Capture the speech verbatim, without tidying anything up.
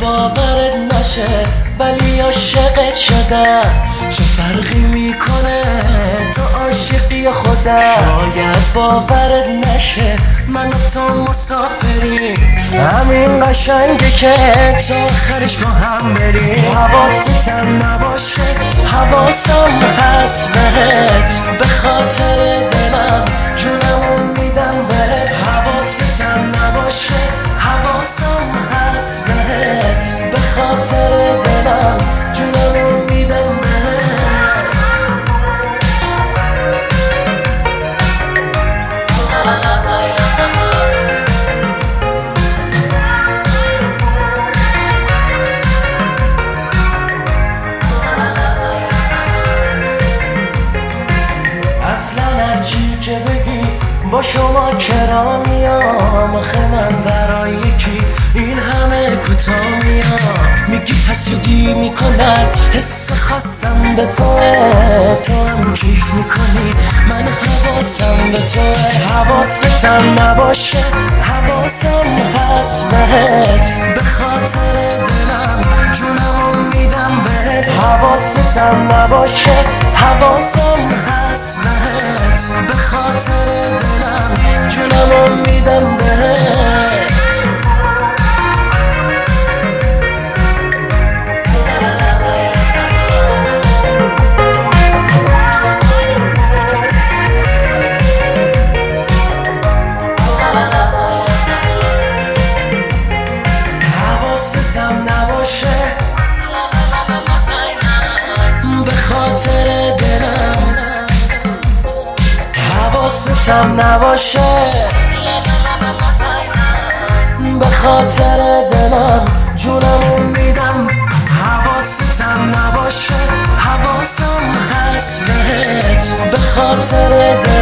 باورت نشه ولی عاشقت شدم. چه فرقی میکنه تو عاشقی خودم؟ شاید باورت نشه من و تو مسافریم، همین قشنگه که تا آخرش با هم بریم. حواستم نباشه حواسم هست بهت، به خاطر دلم جونمو میدم بهت. حواستم نباشه حواسم هست بهت، به خاطر دلم جونمو میدم بهت. اصلا هرچی که بگی با شما کرا میام، آخه من برای کی این همه کوتاه میام؟ میگی حسودی میکنن حس خاصم به توه، تو هم کیف میکنی من حواسم به توه. حواستم نباشه حواسم هست بهت، به خاطر دلم جونمو میدم بهت. حواستم نباشه حواسم هست بهت، به خاطر دلم جونمو میدم بهت. حواستم نباشه به خاطر دلم، حواستم نباشه به خاطر دلم جونمو میدم. حواستم نباشه حواسم هست بهت، به خاطر دلم